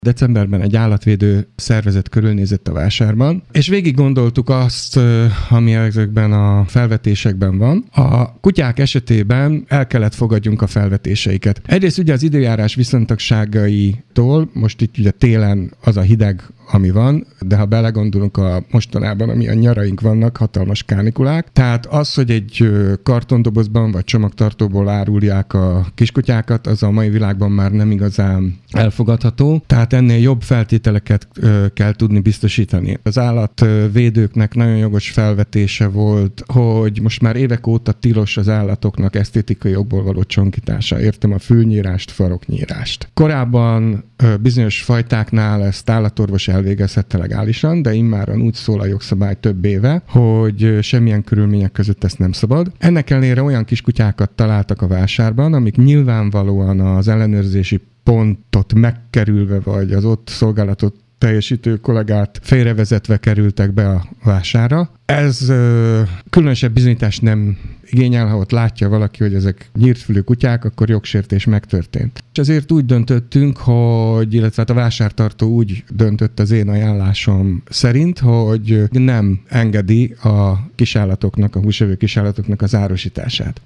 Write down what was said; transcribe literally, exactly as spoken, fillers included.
Decemberben egy állatvédő szervezet körülnézett a vásárban, és végig gondoltuk azt, ami ezekben a felvetésekben van. A kutyák esetében el kellett fogadjunk a felvetéseiket. Egyrészt ugye az időjárás viszontagságaitól, most itt ugye télen az a hideg, ami van, de ha belegondolunk a mostanában, ami a nyaraink vannak, hatalmas kánikulák. Tehát az, hogy egy kartondobozban vagy csomagtartóból árulják a kiskutyákat, az a mai világban már nem igazán elfogadható. Tehát ennél jobb feltételeket kell tudni biztosítani. Az állatvédőknek nagyon jogos felvetése volt, hogy most már évek óta tilos az állatoknak esztétikai okból való csonkítása. Értem a fülnyírást, faroknyírást. Korábban bizonyos fajtáknál ezt állatorvos elvégezhette legálisan, de immáron úgy szól a jogszabály több éve, hogy semmilyen körülmények között ezt nem szabad. Ennek ellenére olyan kiskutyákat találtak a vásárban, amik nyilvánvalóan az ellenőrzési pontot megkerülve, vagy az ott szolgálatot teljesítő kollégát félrevezetve kerültek be a vásárra. Ez ö, különösebb bizonyítást nem igényel, ha ott látja valaki, hogy ezek nyírtfülű kutyák, akkor jogsértés megtörtént. És ezért úgy döntöttünk, hogy, illetve hát a vásártartó úgy döntött az én ajánlásom szerint, hogy nem engedi a kisállatoknak, a húsevő kisállatoknak az árusítását.